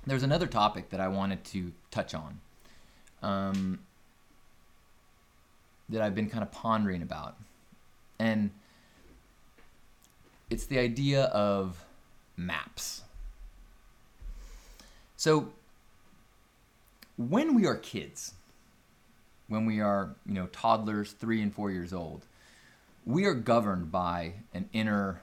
There's another topic that I wanted to touch on that I've been kind of pondering about. And it's the idea of maps. So when we are kids, when we are, toddlers, 3 and 4 years old, we are governed by an inner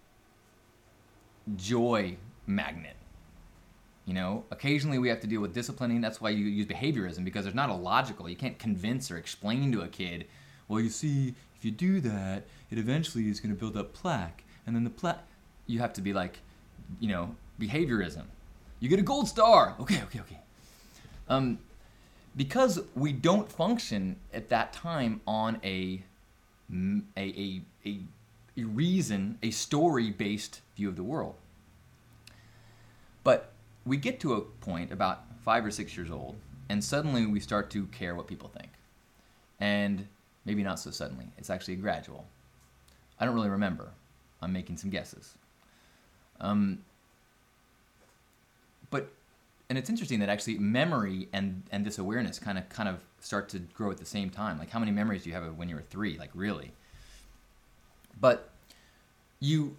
joy magnet. Occasionally we have to deal with disciplining. That's why you use behaviorism, because there's not a logical. You can't convince or explain to a kid, well, you see, if you do that, it eventually is going to build up plaque. And then the plaque, you have to be like, behaviorism. You get a gold star. Okay. Because we don't function at that time on a reason, a story-based view of the world. But we get to a point about 5 or 6 years old, and suddenly we start to care what people think. And maybe not so suddenly. It's actually gradual. I don't really remember. I'm making some guesses. And it's interesting that actually memory and this awareness kind of start to grow at the same time. Like, how many memories do you have when you were 3? Like, really? But you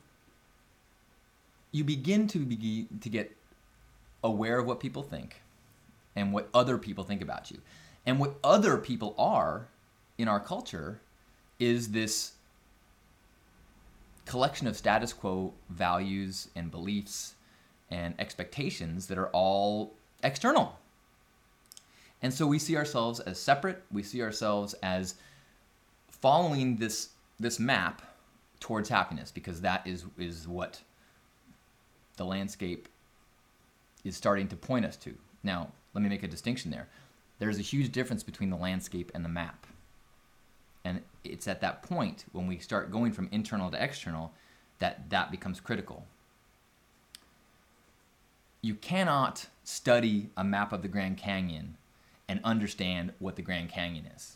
begin to get aware of what people think and what other people think about you. And what other people are in our culture is this collection of status quo values and beliefs and expectations that are all external. And so we see ourselves as separate. We see ourselves as following this map towards happiness, because that is what the landscape is starting to point us to. Now, let me make a distinction there. There's a huge difference between the landscape and the map. And it's at that point, when we start going from internal to external, that becomes critical. You cannot study a map of the Grand Canyon and understand what the Grand Canyon is.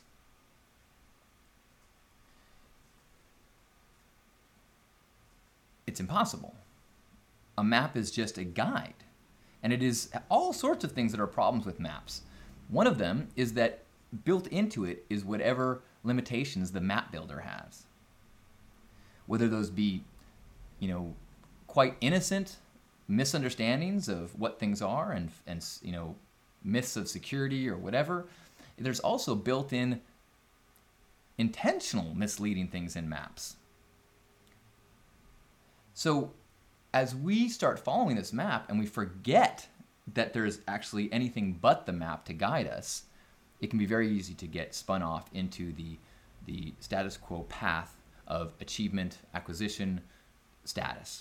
It's impossible. A map is just a guide. And it is all sorts of things that are problems with maps. One of them is that built into it is whatever limitations the map builder has. Whether those be, quite innocent misunderstandings of what things are and myths of security or whatever. There's also built-in intentional misleading things in maps. So as we start following this map and we forget that there's actually anything but the map to guide us, it can be very easy to get spun off into the status quo path of achievement, acquisition, status.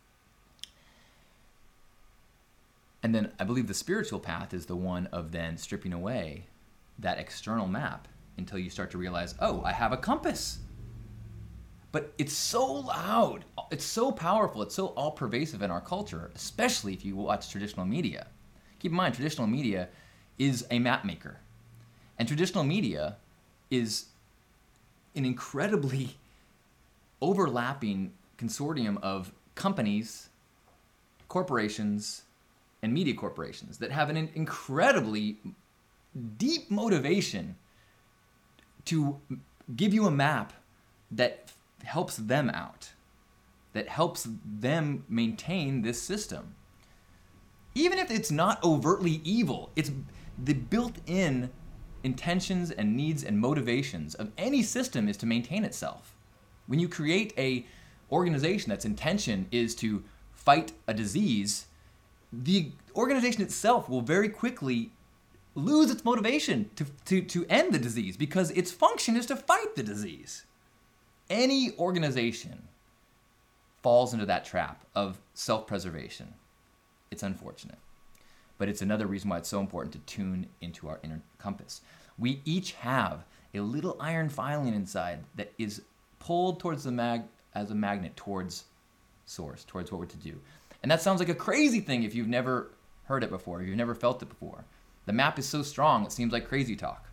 And then I believe the spiritual path is the one of then stripping away that external map until you start to realize, oh, I have a compass. But it's so loud, it's so powerful, it's so all-pervasive in our culture, especially if you watch traditional media. Keep in mind, traditional media is a map maker. And traditional media is an incredibly overlapping consortium of companies, corporations, and media corporations that have an incredibly deep motivation to give you a map that helps them out, that helps them maintain this system. Even if it's not overtly evil, it's the built-in intentions and needs and motivations of any system is to maintain itself. When you create a organization that's intention is to fight a disease, the organization itself will very quickly lose its motivation to end the disease, because its function is to fight the disease. Any organization falls into that trap of self-preservation. It's unfortunate. But it's another reason why it's so important to tune into our inner compass. We each have a little iron filing inside that is pulled towards as a magnet towards source, towards what we're to do. And that sounds like a crazy thing if you've never heard it before, if you've never felt it before. The map is so strong, it seems like crazy talk.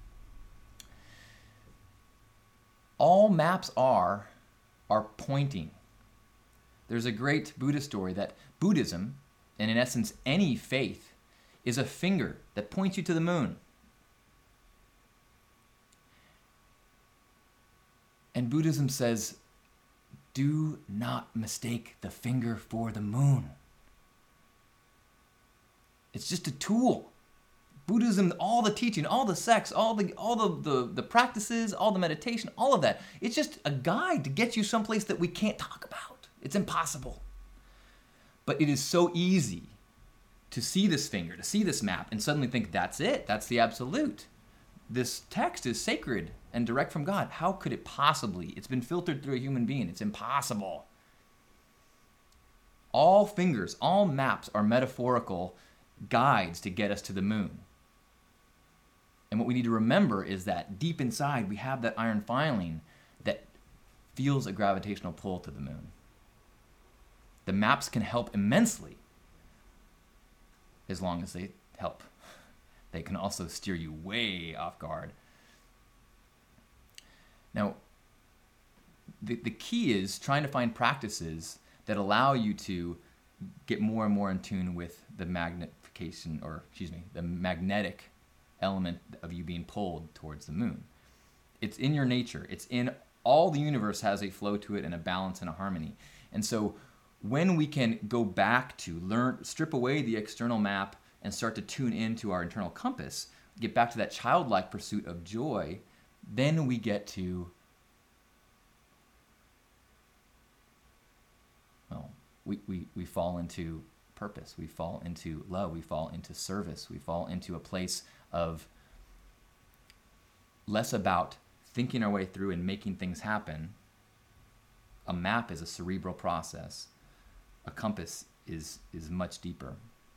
All maps are pointing. There's a great Buddhist story that Buddhism, and in essence any faith, is a finger that points you to the moon. And Buddhism says, do not mistake the finger for the moon. It's just a tool. Buddhism, all the teaching, all the sects, all the practices, all the meditation, all of that, it's just a guide to get you someplace that we can't talk about. It's impossible. But it is so easy to see this finger, to see this map, and suddenly think, that's it, that's the absolute. This text is sacred and direct from God. How could it possibly? It's been filtered through a human being. It's impossible. All fingers, all maps are metaphorical guides to get us to the moon. And what we need to remember is that deep inside we have that iron filing that feels a gravitational pull to the moon. The maps can help immensely as long as they help. They can also steer you way off guard. Now, the key is trying to find practices that allow you to get more and more in tune with the the magnetic element of you being pulled towards the moon. It's in your nature. It's in all the universe has a flow to it and a balance and a harmony. And so when we can go back to strip away the external map and start to tune into our internal compass, get back to that childlike pursuit of joy, then we get to, we fall into purpose, we fall into love, we fall into service, we fall into a place of less about thinking our way through and making things happen. A map is a cerebral process. A compass is much deeper.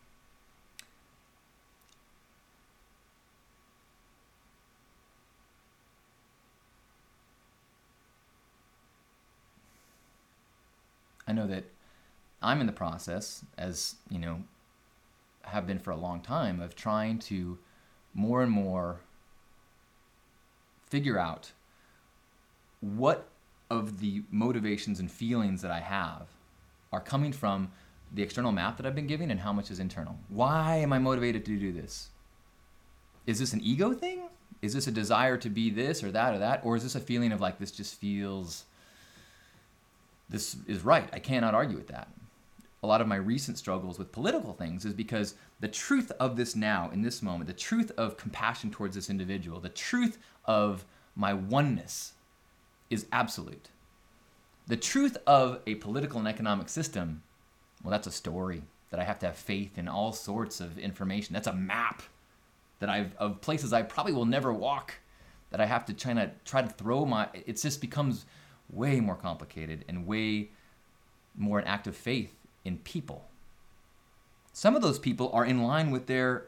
I know that I'm in the process, as you know, have been for a long time, of trying to more and more figure out what of the motivations and feelings that I have are coming from the external map that I've been giving and how much is internal. Why am I motivated to do this? Is this an ego thing? Is this a desire to be this or that? Or is this a feeling of like, this just feels, this is right, I cannot argue with that. A lot of my recent struggles with political things is because the truth of this now, in this moment, the truth of compassion towards this individual, the truth of my oneness is absolute. The truth of a political and economic system, well, that's a story that I have to have faith in all sorts of information. That's a map that of places I probably will never walk, that I have to try to throw it just becomes way more complicated and way more an act of faith in people. Some of those people are in line with their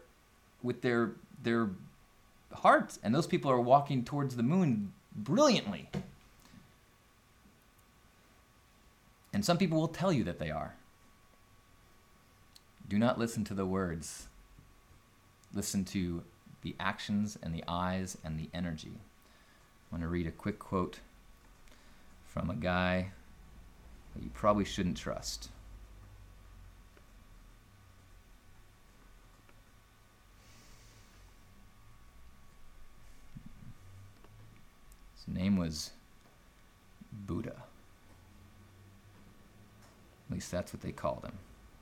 hearts, and those people are walking towards the moon brilliantly. And some people will tell you that they are. Do not listen to the words. Listen to the actions and the eyes and the energy. I want to read a quick quote from a guy that you probably shouldn't trust. His name was Buddha. At least that's what they called him.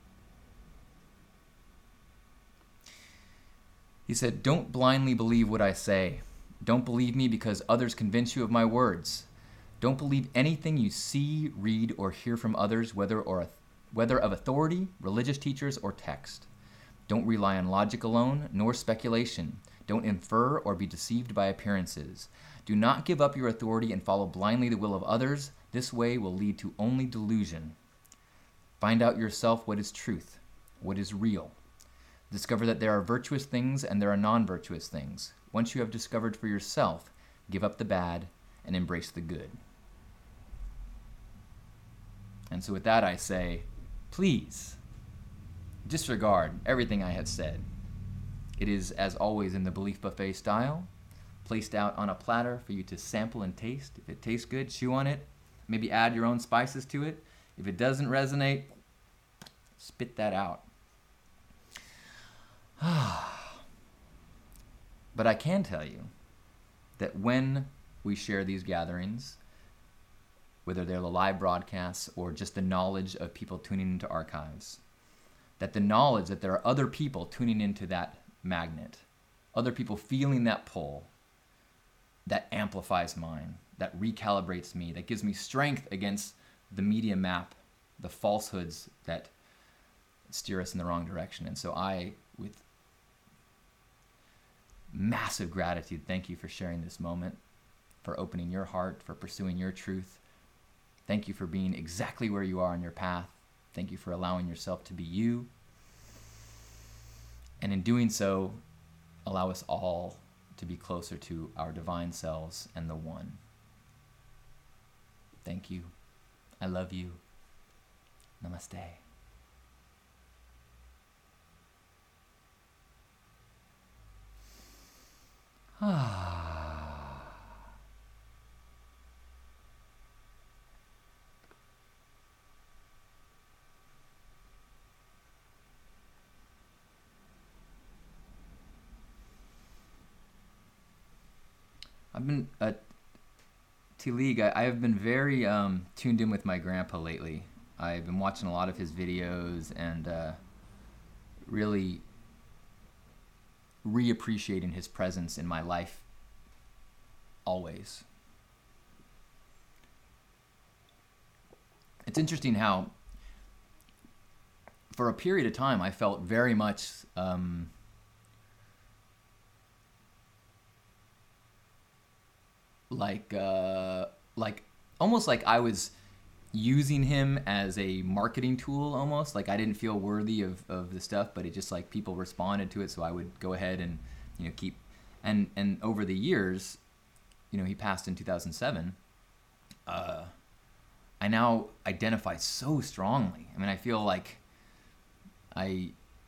He said, "Don't blindly believe what I say. Don't believe me because others convince you of my words. Don't believe anything you see, read, or hear from others, whether of authority, religious teachers, or text. Don't rely on logic alone, nor speculation. Don't infer or be deceived by appearances. Do not give up your authority and follow blindly the will of others. This way will lead to only delusion. Find out yourself what is truth, what is real. Discover that there are virtuous things and there are non-virtuous things. Once you have discovered for yourself, give up the bad and embrace the good." And so with that I say, please disregard everything I have said. It is, as always, in the Belief Buffet style, placed out on a platter for you to sample and taste. If it tastes good, chew on it. Maybe add your own spices to it. If it doesn't resonate, spit that out. But I can tell you that when we share these gatherings, whether they're the live broadcasts or just the knowledge of people tuning into archives, that the knowledge that there are other people tuning into that magnet, other people feeling that pull, that amplifies mine, that recalibrates me, that gives me strength against the media map, the falsehoods that steer us in the wrong direction. And so I, with massive gratitude, thank you for sharing this moment, for opening your heart, for pursuing your truth. Thank you for being exactly where you are on your path. Thank you for allowing yourself to be you. And in doing so, allow us all to be closer to our divine selves and the One. Thank you. I love you. Namaste. I've been T-League. I have been very tuned in with my grandpa lately. I've been watching a lot of his videos and really reappreciating his presence in my life always. It's interesting how for a period of time I felt very much like almost like I was using him as a marketing tool, almost like I didn't feel worthy of the stuff, but it just like people responded to it, so I would go ahead and keep and over the years, he passed in 2007. I now identify so strongly. I mean, I feel like I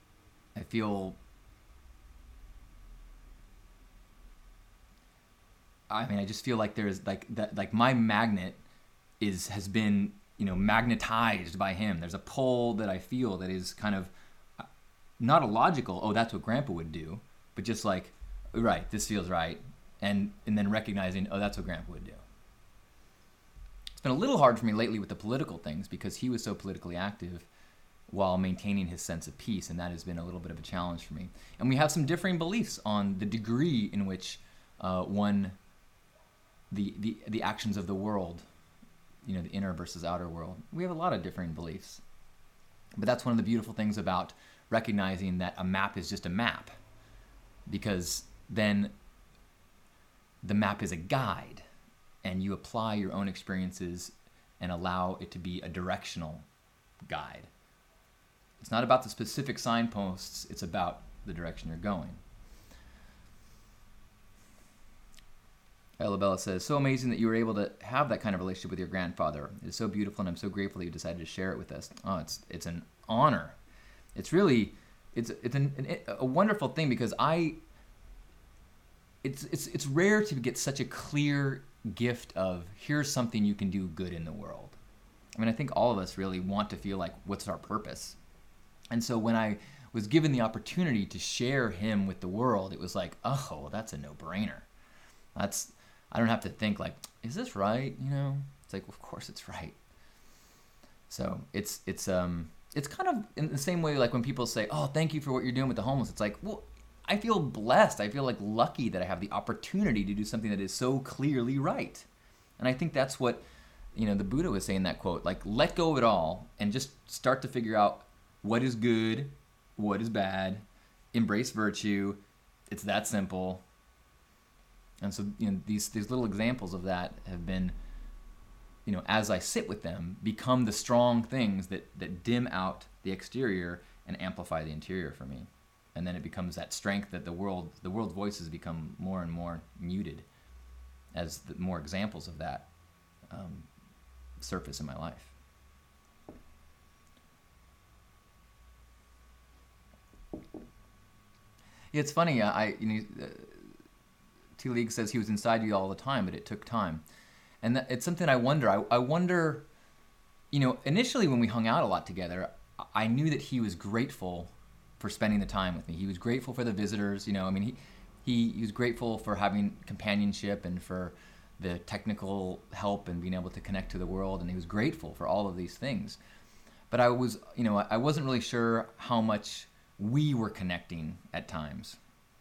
just feel like there's like that, like my magnet has been, magnetized by him. There's a pull that I feel that is kind of not a logical, oh, that's what Grandpa would do, but just like, right, this feels right. And then recognizing, oh, that's what Grandpa would do. It's been a little hard for me lately with the political things because he was so politically active while maintaining his sense of peace, and that has been a little bit of a challenge for me. And we have some differing beliefs on the degree in which the actions of the world, the inner versus outer world. We have a lot of differing beliefs. But that's one of the beautiful things about recognizing that a map is just a map, because then the map is a guide, and you apply your own experiences and allow it to be a directional guide. It's not about the specific signposts, it's about the direction you're going. Elabella says, so amazing that you were able to have that kind of relationship with your grandfather. It is so beautiful, and I'm so grateful that you decided to share it with us. Oh, it's an honor. It's really, it's a wonderful thing, because it's rare to get such a clear gift of, here's something you can do good in the world. I mean, I think all of us really want to feel like, what's our purpose? And so when I was given the opportunity to share him with the world, it was like, oh, well, that's a no-brainer. I don't have to think like, is this right? It's like, well, of course it's right. So it's kind of in the same way like when people say, oh, thank you for what you're doing with the homeless. It's like, well, I feel blessed. I feel like lucky that I have the opportunity to do something that is so clearly right. And I think that's what, the Buddha was saying in that quote, like, let go of it all and just start to figure out what is good, what is bad, embrace virtue. It's that simple. And so, these little examples of that have been, as I sit with them, become the strong things that dim out the exterior and amplify the interior for me. And then it becomes that strength that the world's voices become more and more muted as the more examples of that surface in my life. Yeah, it's funny. T-League says he was inside you all the time, but it took time. And it's something I wonder. I wonder, initially when we hung out a lot together, I knew that he was grateful for spending the time with me. He was grateful for the visitors. he was grateful for having companionship and for the technical help and being able to connect to the world, and he was grateful for all of these things. But I wasn't really sure how much we were connecting at times.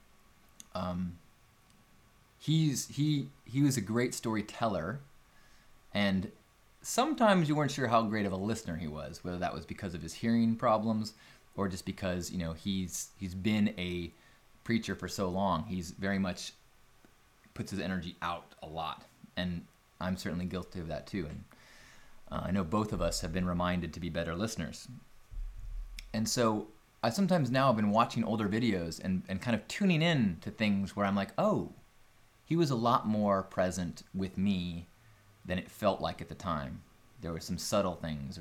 He was a great storyteller, and sometimes you weren't sure how great of a listener he was, whether that was because of his hearing problems or just because he's been a preacher for so long. He's very much puts his energy out a lot, and I'm certainly guilty of that too. And I know both of us have been reminded to be better listeners. And so I sometimes now have been watching older videos and kind of tuning in to things where I'm like, oh, he was a lot more present with me than it felt like at the time. There were some subtle things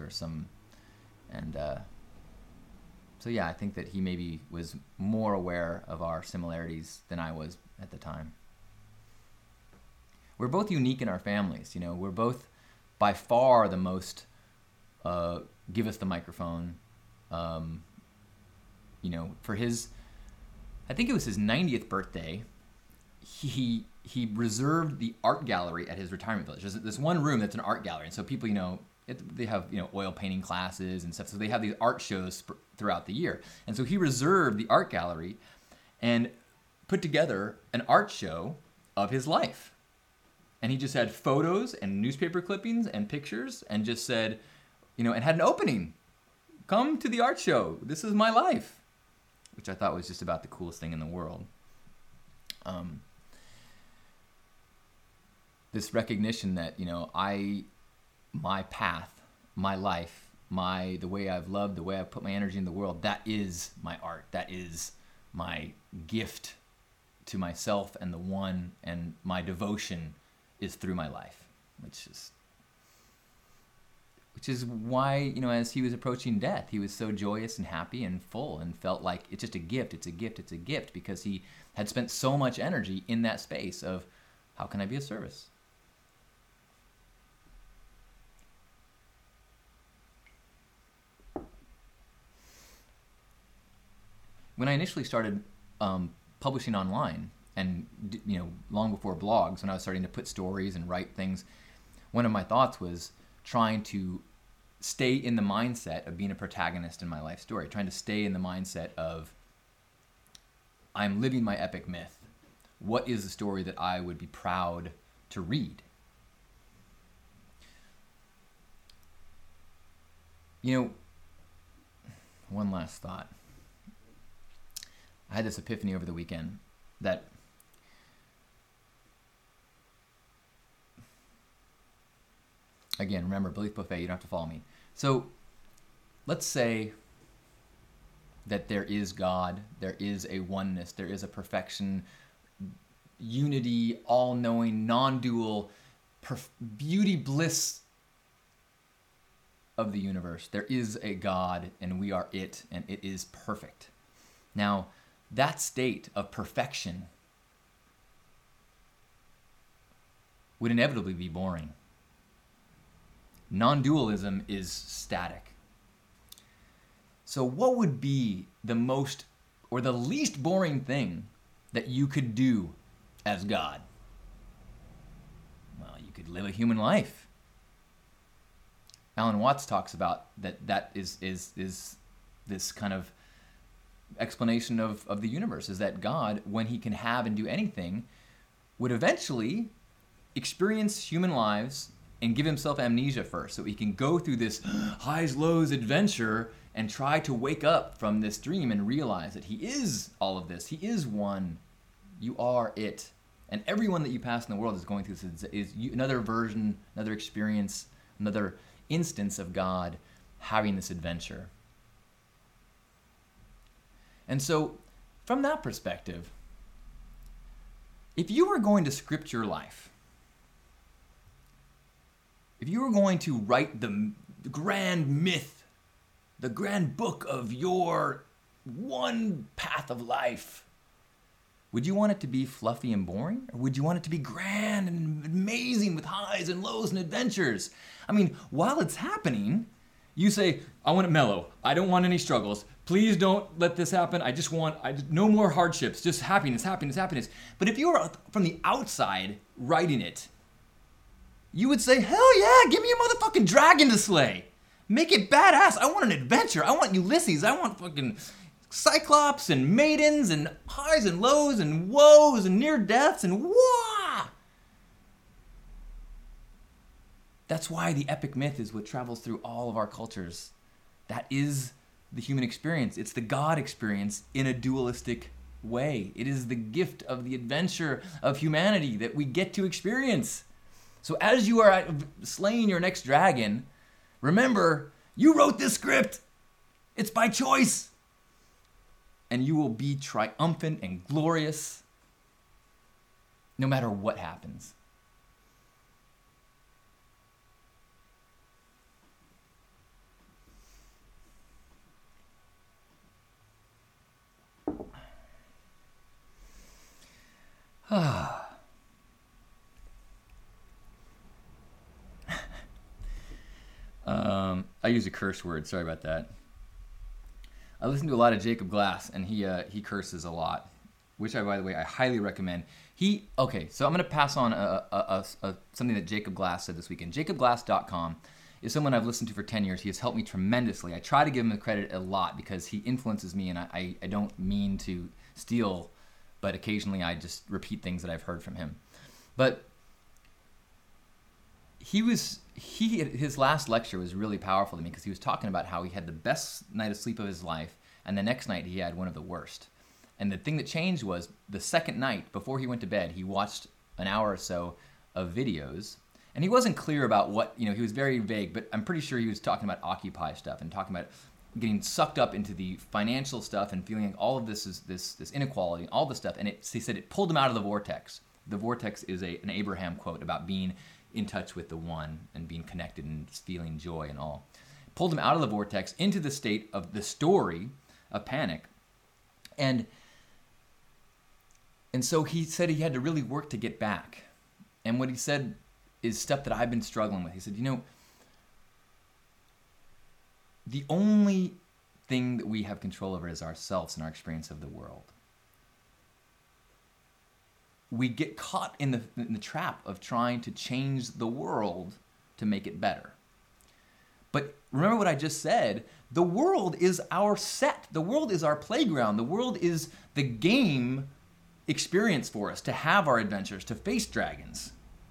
so yeah, I think that he maybe was more aware of our similarities than I was at the time. We're both unique in our families. We're both by far the most give us the microphone. For his, I think it was his 90th birthday, he reserved the art gallery at his retirement village. There's this one room that's an art gallery, and so people, they have oil painting classes and stuff, so they have these art shows throughout the year. And so he reserved the art gallery and put together an art show of his life. And he just had photos and newspaper clippings and pictures and just said, and had an opening. Come to the art show. This is my life. Which I thought was just about the coolest thing in the world. This recognition that, my path, my life, the way I've loved, the way I've put my energy in the world, that is my art. That is my gift to myself and the one, and my devotion is through my life, which is why, as he was approaching death, he was so joyous and happy and full and felt like it's just a gift, it's a gift, it's a gift, because he had spent so much energy in that space of, how can I be of service? When I initially started publishing online, and long before blogs, when I was starting to put stories and write things, one of my thoughts was trying to stay in the mindset of being a protagonist in my life story, trying to stay in the mindset of, I'm living my epic myth. What is the story that I would be proud to read? One last thought. I had this epiphany over the weekend that again, remember, Belief Buffet, you don't have to follow me. So let's say that there is God, there is a oneness, there is a perfection, unity, all-knowing, non-dual, beauty, bliss of the universe. There is a God, and we are it, and it is perfect. Now, that state of perfection would inevitably be boring. Non-dualism is static. So what would be the most or the least boring thing that you could do as God? Well, you could live a human life. Alan Watts talks about that is this kind of explanation of the universe, is that God, when he can have and do anything, would eventually experience human lives and give himself amnesia first, so he can go through this highs, lows adventure and try to wake up from this dream and realize that he is all of this. He is one. You are it. And everyone that you pass in the world is going through this, is another version, another experience, another instance of God having this adventure. And so, from that perspective, if you were going to script your life, if you were going to write the grand myth, the grand book of your one path of life, would you want it to be fluffy and boring? Or would you want it to be grand and amazing with highs and lows and adventures? I mean, while it's happening, you say, I want it mellow. I don't want any struggles. Please don't let this happen. No more hardships, just happiness, happiness, happiness. But if you were from the outside writing it, you would say, hell yeah, give me a motherfucking dragon to slay. Make it badass. I want an adventure. I want Ulysses. I want fucking Cyclops and maidens and highs and lows and woes and near deaths and wah. That's why the epic myth is what travels through all of our cultures. That is the human experience. It's the God experience in a dualistic way. It is the gift of the adventure of humanity that we get to experience. So as you are slaying your next dragon, remember, you wrote this script. It's by choice. And you will be triumphant and glorious no matter what happens. I use a curse word. Sorry about that. I listen to a lot of Jacob Glass, and he curses a lot, which by the way, I highly recommend. So I'm going to pass on something that Jacob Glass said this weekend. JacobGlass.com is someone I've listened to for 10 years. He has helped me tremendously. I try to give him the credit a lot because he influences me, and I don't mean to steal, but occasionally I just repeat things that I've heard from him. But his last lecture was really powerful to me because he was talking about how he had the best night of sleep of his life, and the next night he had one of the worst. And the thing that changed was the second night, before he went to bed, he watched an hour or so of videos, and he wasn't clear about what, he was very vague, but I'm pretty sure he was talking about Occupy stuff and talking about getting sucked up into the financial stuff and feeling like all of this is this inequality, all this stuff. And he said it pulled him out of the vortex. The vortex is an Abraham quote about being in touch with the one and being connected and feeling joy and all. Pulled him out of the vortex into the state of the story of panic. And so he said he had to really work to get back. And what he said is stuff that I've been struggling with. He said, the only thing that we have control over is ourselves and our experience of the world. We get caught in the trap of trying to change the world to make it better. But remember what I just said, the world is our set. The world is our playground. The world is the game experience for us to have our adventures, to face dragons.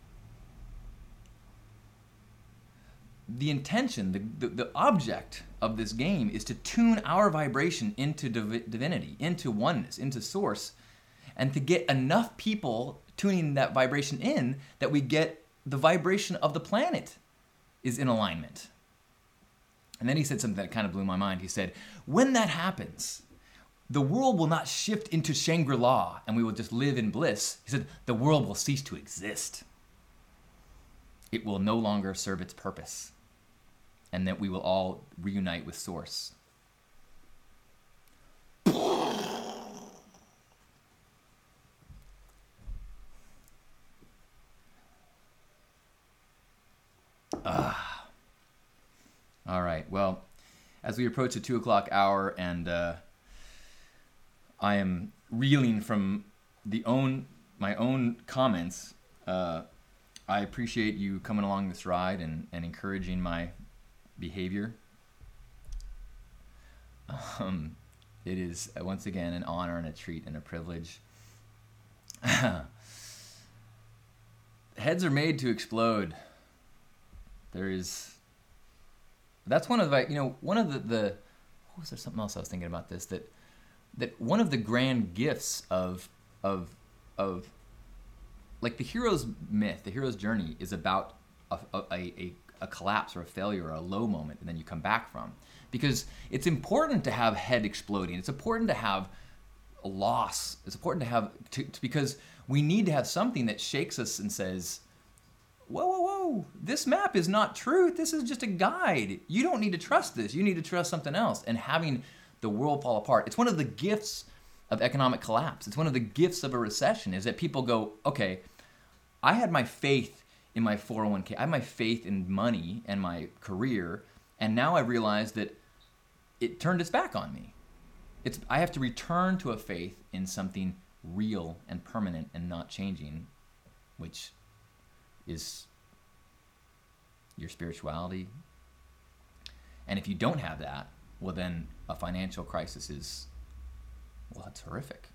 The intention, the object of this game is to tune our vibration into divinity, into oneness, into source, and to get enough people tuning that vibration in that we get the vibration of the planet is in alignment. And then he said something that kind of blew my mind. He said, when that happens, the world will not shift into Shangri-La and we will just live in bliss. He said, the world will cease to exist. It will no longer serve its purpose. And that we will all reunite with Source. All right. Well, as we approach the 2 o'clock hour, and I am reeling from my own comments, I appreciate you coming along this ride and encouraging my behavior. It is once again an honor and a treat and a privilege. Heads are made to explode. That's one of the, one of the what was there something else I was thinking about this, that one of the grand gifts of like the hero's myth, the hero's journey is about a collapse or a failure or a low moment and then you come back from. Because it's important to have head exploding. It's important to have a loss. It's important to have, because we need to have something that shakes us and says, whoa, this map is not truth. This is just a guide. You don't need to trust this. You need to trust something else. And having the world fall apart. It's one of the gifts of economic collapse. It's one of the gifts of a recession is that people go, okay, I had my faith in my 401k. I had my faith in money and my career. And now I realize that it turned its back on me. I have to return to a faith in something real and permanent and not changing, which is your spirituality. And if you don't have that, well, then a financial crisis is, well, it's horrific.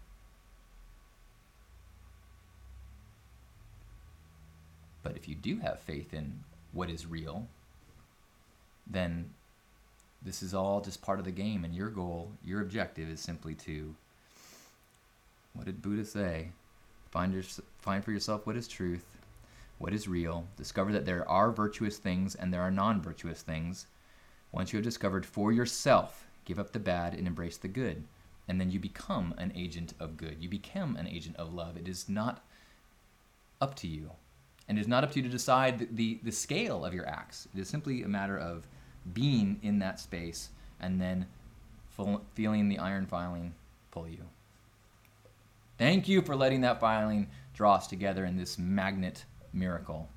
But if you do have faith in what is real, then this is all just part of the game, and your goal, your objective is simply to, what did Buddha say? Find for yourself what is truth, what is real. Discover that there are virtuous things and there are non-virtuous things. Once you have discovered for yourself, give up the bad and embrace the good. And then you become an agent of good. You become an agent of love. It is not up to you. And it is not up to you to decide the scale of your acts. It is simply a matter of being in that space and then feeling the iron filing pull you. Thank you for letting that filing draw us together in this magnet miracle.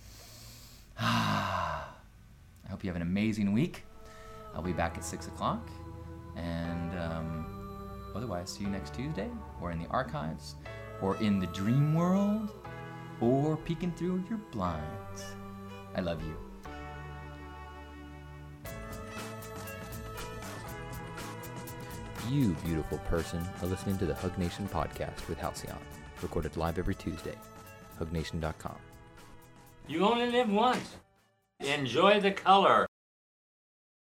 I hope you have an amazing week. I'll be back at 6 o'clock. And otherwise, see you next Tuesday, or in the archives, or in the dream world, or peeking through your blinds. I love you. You, beautiful person, are listening to the Hug Nation podcast with Halcyon, recorded live every Tuesday. HugNation.com. You only live once. Enjoy the color.